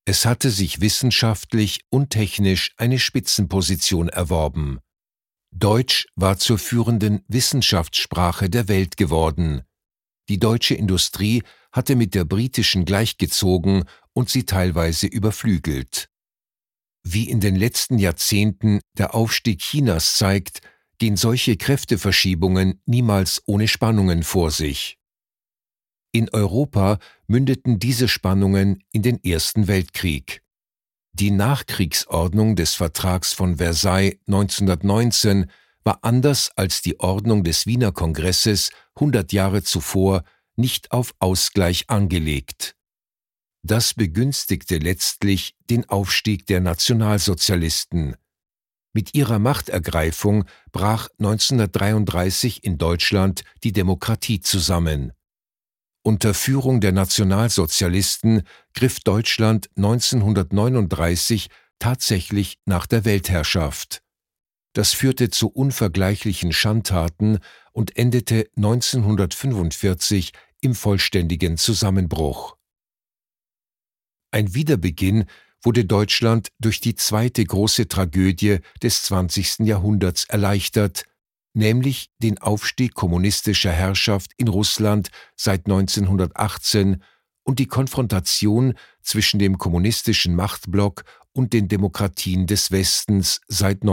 Es hatte sich wissenschaftlich und technisch eine Spitzenposition erworben. Deutsch war zur führenden Wissenschaftssprache der Welt geworden. Die deutsche Industrie hatte mit der britischen gleichgezogen und sie teilweise überflügelt. Wie in den letzten Jahrzehnten der Aufstieg Chinas zeigt, gehen solche Kräfteverschiebungen niemals ohne Spannungen vor sich. In Europa mündeten diese Spannungen in den Ersten Weltkrieg. Die Nachkriegsordnung des Vertrags von Versailles 1919 war anders als die Ordnung des Wiener Kongresses 100 Jahre zuvor nicht auf Ausgleich angelegt. Das begünstigte letztlich den Aufstieg der Nationalsozialisten. Mit ihrer Machtergreifung brach 1933 in Deutschland die Demokratie zusammen. Unter Führung der Nationalsozialisten griff Deutschland 1939 tatsächlich nach der Weltherrschaft. Das führte zu unvergleichlichen Schandtaten und endete 1945 im vollständigen Zusammenbruch. Ein Wiederbeginn wurde Deutschland durch die zweite große Tragödie des 20. Jahrhunderts erleichtert, nämlich den Aufstieg kommunistischer Herrschaft in Russland seit 1918 und die Konfrontation zwischen dem kommunistischen Machtblock und den Demokratien des Westens seit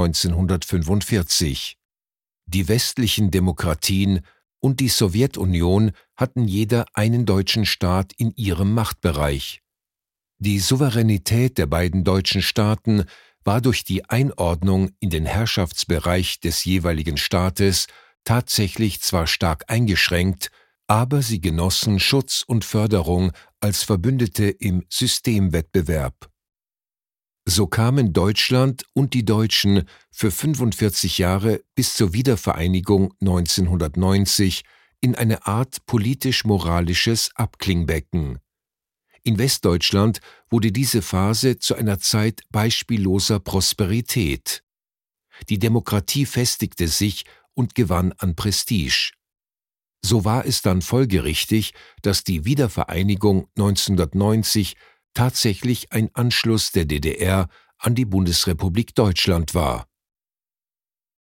1945. Die westlichen Demokratien und die Sowjetunion hatten jeder einen deutschen Staat in ihrem Machtbereich. Die Souveränität der beiden deutschen Staaten war durch die Einordnung in den Herrschaftsbereich des jeweiligen Staates tatsächlich zwar stark eingeschränkt, aber sie genossen Schutz und Förderung als Verbündete im Systemwettbewerb. So kamen Deutschland und die Deutschen für 45 Jahre bis zur Wiedervereinigung 1990 in eine Art politisch-moralisches Abklingbecken. In Westdeutschland wurde diese Phase zu einer Zeit beispielloser Prosperität. Die Demokratie festigte sich und gewann an Prestige. So war es dann folgerichtig, dass die Wiedervereinigung 1990 tatsächlich ein Anschluss der DDR an die Bundesrepublik Deutschland war.